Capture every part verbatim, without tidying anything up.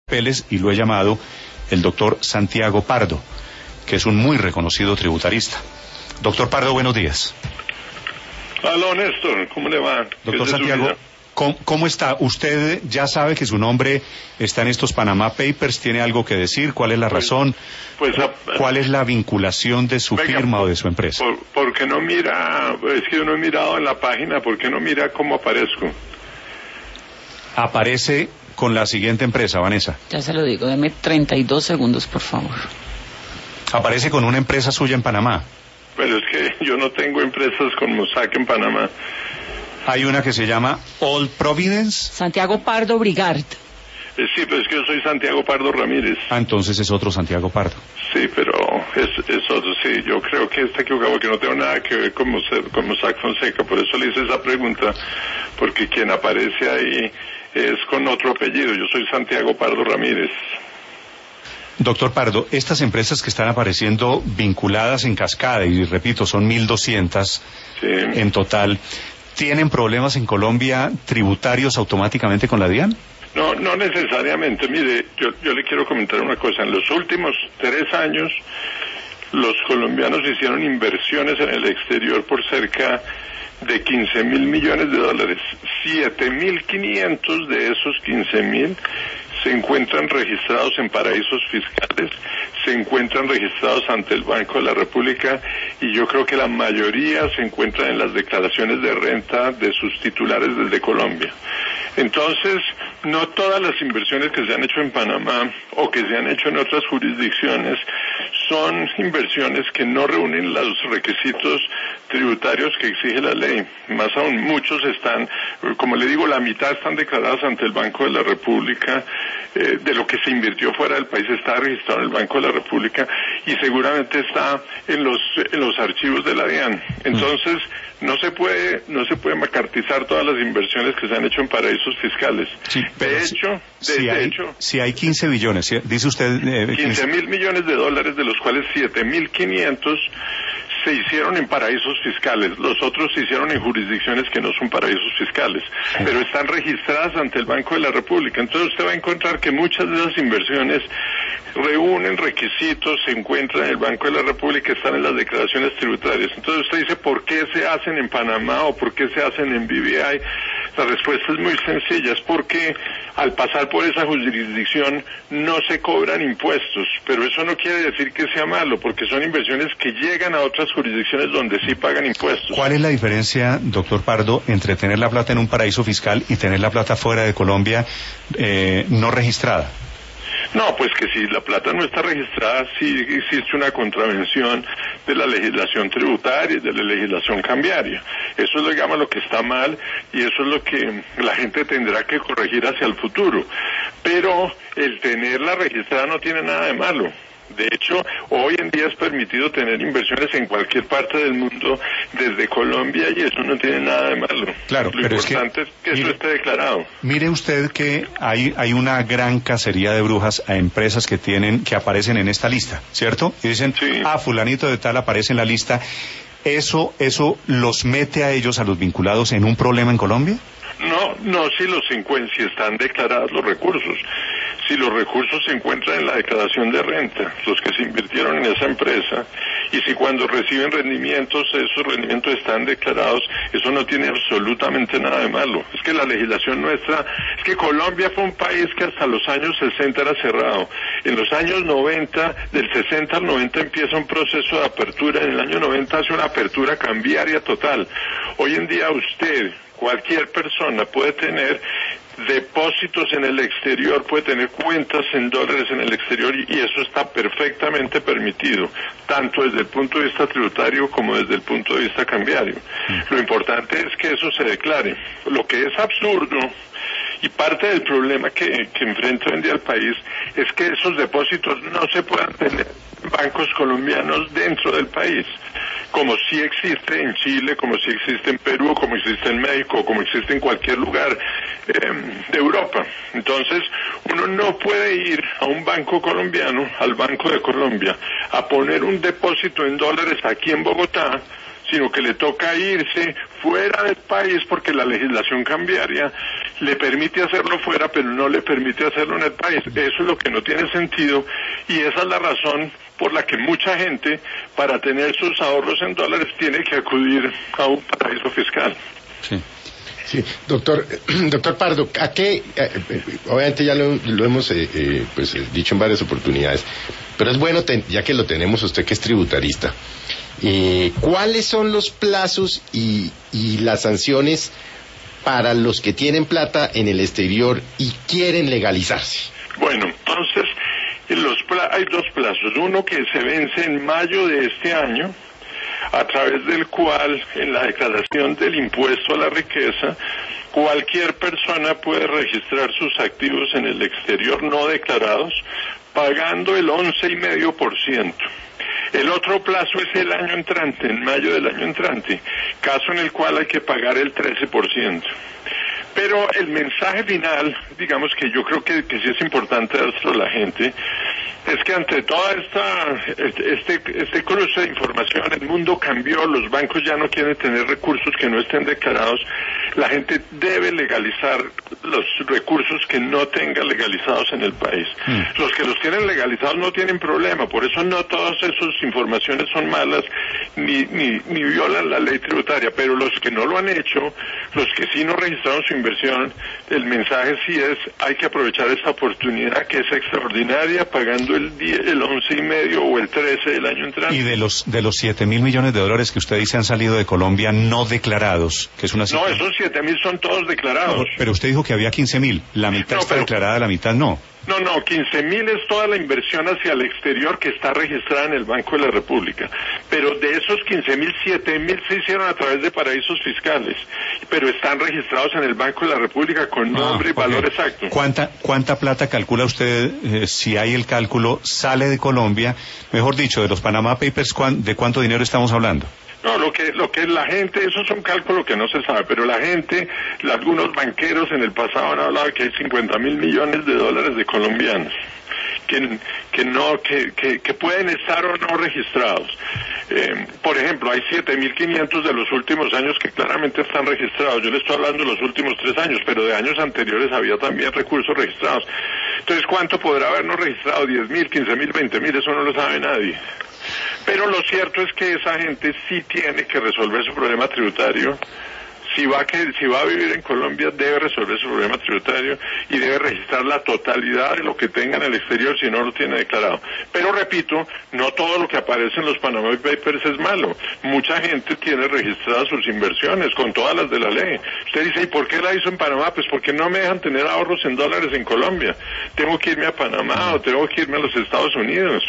papeles y lo he llamado el doctor Santiago Pardo, que es un muy reconocido tributarista. Doctor Pardo, buenos días. Aló, Néstor, ¿cómo le va? Doctor Santiago, ¿cómo, ¿cómo está? Usted ya sabe que su nombre está en estos Panama Papers, ¿tiene algo que decir? ¿Cuál es la pues, razón? Pues, ¿Cuál es la vinculación de su venga, firma o de su empresa? Por, porque no mira, es que yo no he mirado en la página, ¿por qué no mira cómo aparezco? Aparece con la siguiente empresa, Vanessa. Ya se lo digo, deme treinta y dos segundos, por favor. Aparece con una empresa suya en Panamá. Pero es que yo no tengo empresas con Mossack en Panamá. Hay una que se llama Old Providence. Santiago Pardo Brigard. Eh, sí, pero es que yo soy Santiago Pardo Ramírez. Ah, entonces es otro Santiago Pardo. Sí, pero es, es otro, sí. Yo creo que está equivocado porque no tengo nada que ver con Mossack, con Mossack Fonseca. Por eso le hice esa pregunta, porque quien aparece ahí es con otro apellido. Yo soy Santiago Pardo Ramírez. Doctor Pardo, estas empresas que están apareciendo vinculadas en cascada, y repito, son mil doscientas sí. en total, ¿tienen problemas en Colombia tributarios automáticamente con la DIAN? No, no necesariamente. Mire, yo, yo le quiero comentar una cosa. En los últimos tres años, los colombianos hicieron inversiones en el exterior por cerca de quince mil millones de dólares. siete mil quinientos de esos quince mil se encuentran registrados en paraísos fiscales, se encuentran registrados ante el Banco de la República, y yo creo que la mayoría se encuentran en las declaraciones de renta de sus titulares desde Colombia. Entonces, no todas las inversiones que se han hecho en Panamá o que se han hecho en otras jurisdicciones son inversiones que no reúnen los requisitos tributarios que exige la ley. Más aún, muchos están, como le digo, la mitad están declaradas ante el Banco de la República. Eh, de lo que se invirtió fuera del país está registrado en el Banco de la República y seguramente está en los en los archivos de la DIAN. Entonces, no se puede no se puede macartizar todas las inversiones que se han hecho en paraísos fiscales. Sí, de hecho, si, de, si de hay, hecho, si hay quince billones, ¿sí? Dice usted eh, quince mil millones de dólares, de los cuales siete mil quinientos se hicieron en paraísos fiscales, los otros se hicieron en jurisdicciones que no son paraísos fiscales, pero están registradas ante el Banco de la República. Entonces usted va a encontrar que muchas de esas inversiones reúnen requisitos, se encuentran en el Banco de la República, están en las declaraciones tributarias. Entonces usted dice, ¿por qué se hacen en Panamá o por qué se hacen en B B I? La respuesta es muy sencilla, es porque al pasar por esa jurisdicción no se cobran impuestos, pero eso no quiere decir que sea malo, porque son inversiones que llegan a otras jurisdicciones donde sí pagan impuestos. ¿Cuál es la diferencia, doctor Pardo, entre tener la plata en un paraíso fiscal y tener la plata fuera de Colombia eh, no registrada? No, pues que si la plata no está registrada, sí existe una contravención de la legislación tributaria y de la legislación cambiaria. Eso es, digamos, lo que está mal y eso es lo que la gente tendrá que corregir hacia el futuro. Pero el tenerla registrada no tiene nada de malo. De hecho, hoy en día es permitido tener inversiones en cualquier parte del mundo desde Colombia y eso no tiene nada de malo. Claro, Lo pero importante es que, es que mire, eso esté declarado. Mire usted que hay hay una gran cacería de brujas a empresas que tienen que aparecen en esta lista, ¿cierto? Y dicen, sí. ah, fulanito de tal aparece en la lista. ¿Eso eso los mete a ellos, a los vinculados, en un problema en Colombia? No, no, si los encuentran, si están declarados los recursos. Si los recursos se encuentran en la declaración de renta, los que se invirtieron en esa empresa, y si cuando reciben rendimientos, esos rendimientos están declarados, eso no tiene absolutamente nada de malo. Es que la legislación nuestra, es que Colombia fue un país que hasta los años sesenta era cerrado. En los años noventa, del sesenta al noventa empieza un proceso de apertura, en el año noventa hace una apertura cambiaria total. Hoy en día usted, cualquier persona puede tener depósitos en el exterior, puede tener cuentas en dólares en el exterior y eso está perfectamente permitido, tanto desde el punto de vista tributario como desde el punto de vista cambiario. Lo importante es que eso se declare. Lo que es absurdo y parte del problema que, que enfrenta hoy en día el país es que esos depósitos no se puedan tener en bancos colombianos dentro del país, como sí existe en Chile, como sí existe en Perú, como existe en México, como existe en cualquier lugar eh, de Europa. Entonces, uno no puede ir a un banco colombiano, al Banco de Colombia, a poner un depósito en dólares aquí en Bogotá, sino que le toca irse fuera del país porque la legislación cambiaria le permite hacerlo fuera, pero no le permite hacerlo en el país. Eso es lo que no tiene sentido, y esa es la razón por la que mucha gente, para tener sus ahorros en dólares, tiene que acudir a un paraíso fiscal. Sí. Sí, doctor, doctor Pardo, ¿a qué? Eh, obviamente ya lo, lo hemos eh, eh, pues, dicho en varias oportunidades, pero es bueno, ten, ya que lo tenemos usted que es tributarista, eh, ¿cuáles son los plazos y, y las sanciones para los que tienen plata en el exterior y quieren legalizarse? Bueno, entonces, los pla- hay dos plazos. Uno que se vence en mayo de este año, a través del cual, en la declaración del impuesto a la riqueza, cualquier persona puede registrar sus activos en el exterior no declarados, pagando el once coma cinco por ciento. El otro plazo es el año entrante, en mayo del año entrante, caso en el cual hay que pagar el trece por ciento. Pero el mensaje final, digamos que yo creo que, que sí es importante dárselo a la gente, es que ante toda esta este este cruce de información, el mundo cambió, los bancos ya no quieren tener recursos que no estén declarados, la gente debe legalizar los recursos que no tenga legalizados en el país. Mm. Los que los tienen legalizados no tienen problema, por eso no todas esas informaciones son malas ni, ni, ni violan la ley tributaria, pero los que no lo han hecho, los que sí no registraron su inversión, el mensaje sí es, hay que aprovechar esta oportunidad que es extraordinaria, pagando el diez, el once y medio o el trece del año entrante. Y de los de los siete mil millones de dólares que usted dice han salido de Colombia no declarados, que es una cifra... No, esos siete mil son todos declarados. No, pero usted dijo que había quince mil, la mitad no, está pero... declarada, la mitad no. No, no, quince mil es toda la inversión hacia el exterior que está registrada en el Banco de la República. Pero de esos quince mil, siete mil se hicieron a través de paraísos fiscales. Pero están registrados en el Banco de la República con nombre ah, y valor okay. exacto. ¿Cuánta, ¿Cuánta plata calcula usted, eh, si hay el cálculo, sale de Colombia? Mejor dicho, de los Panama Papers, ¿de cuánto dinero estamos hablando? No, lo que lo que la gente, eso es un cálculo que no se sabe, pero la gente, algunos banqueros en el pasado han hablado que hay cincuenta mil millones de dólares de colombianos que que no que que, que pueden estar o no registrados. Eh, por ejemplo, hay siete mil quinientos de los últimos años que claramente están registrados. Yo le estoy hablando de los últimos tres años, pero de años anteriores había también recursos registrados. Entonces, ¿cuánto podrá habernos registrado? diez mil, quince mil, veinte mil, eso no lo sabe nadie. Pero lo cierto es que esa gente sí tiene que resolver su problema tributario. Si va, que, si va a vivir en Colombia, debe resolver su problema tributario y debe registrar la totalidad de lo que tenga en el exterior si no lo tiene declarado. Pero repito, no todo lo que aparece en los Panama Papers es malo. Mucha gente tiene registradas sus inversiones con todas las de la ley. Usted dice, ¿y por qué la hizo en Panamá? Pues porque no me dejan tener ahorros en dólares en Colombia. Tengo que irme a Panamá o tengo que irme a los Estados Unidos.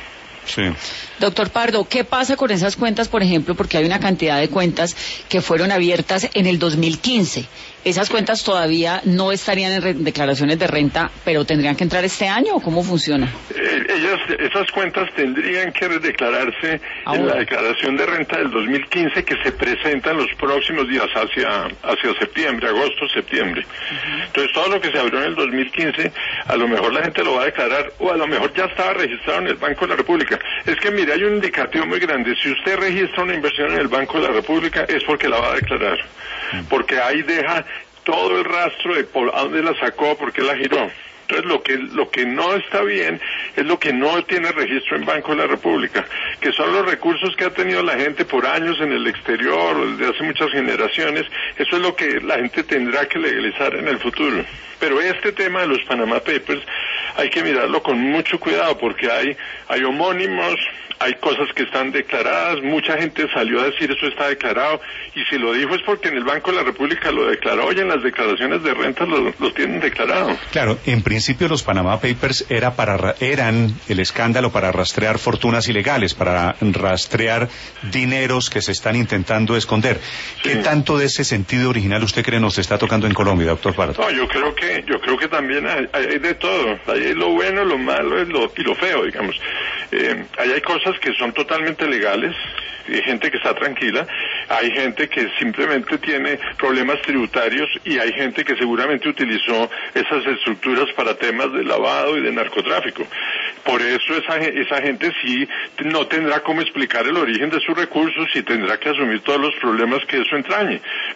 Sí. Doctor Pardo, ¿qué pasa con esas cuentas, por ejemplo, porque hay una cantidad de cuentas que fueron abiertas en el dos mil quince? ¿Esas cuentas todavía no estarían en re- declaraciones de renta, pero tendrían que entrar este año o cómo funciona? Eh, ellas, esas cuentas tendrían que declararse Ahora. en la declaración de renta del dos mil quince que se presenta en los próximos días hacia, hacia septiembre, agosto, septiembre. Uh-huh. Entonces todo lo que se abrió en el dos mil quince, a lo mejor la gente lo va a declarar o a lo mejor ya estaba registrado en el Banco de la República. Es que mire, hay un indicativo muy grande. Si usted registra una inversión en el Banco de la República es porque la va a declarar. Porque ahí deja todo el rastro de por a dónde la sacó, por qué la giró. Entonces lo que lo que no está bien es lo que no tiene registro en Banco de la República, que son los recursos que ha tenido la gente por años en el exterior, desde hace muchas generaciones. Eso es lo que la gente tendrá que legalizar en el futuro. Pero este tema de los Panama Papers hay que mirarlo con mucho cuidado porque hay hay homónimos, hay cosas que están declaradas, mucha gente salió a decir eso está declarado, y si lo dijo es porque en el Banco de la República lo declaró y en las declaraciones de rentas lo, lo tienen declarado. Claro, en principio los Panama Papers era para, eran el escándalo para rastrear fortunas ilegales, para rastrear dineros que se están intentando esconder. ¿Qué sí. tanto de ese sentido original usted cree nos está tocando en Colombia, doctor Pardo? No, yo creo que, yo creo que también hay, hay de todo. Hay lo bueno, lo malo lo, y lo feo, digamos. Eh, ahí hay cosas que son totalmente legales, hay gente que está tranquila, hay gente que simplemente tiene problemas tributarios y hay gente que seguramente utilizó esas estructuras para temas de lavado y de narcotráfico. Por eso esa, esa gente sí no tendrá cómo explicar el origen de sus recursos y tendrá que asumir todos los problemas que eso entrañe.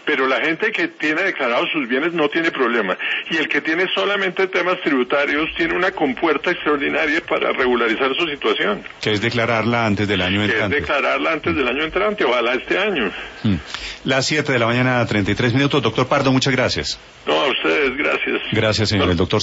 pero la gente que tiene declarados sus bienes no tiene problema, y el que tiene solamente temas tributarios tiene una compuerta extraordinaria para regularizar su situación. Que es declararla antes del año entrante. Que es declararla antes del año entrante, ojalá este año. Mm. Las siete de la mañana, treinta y tres minutos. Doctor Pardo, muchas gracias. No, a ustedes, gracias. Gracias, señor. El doctor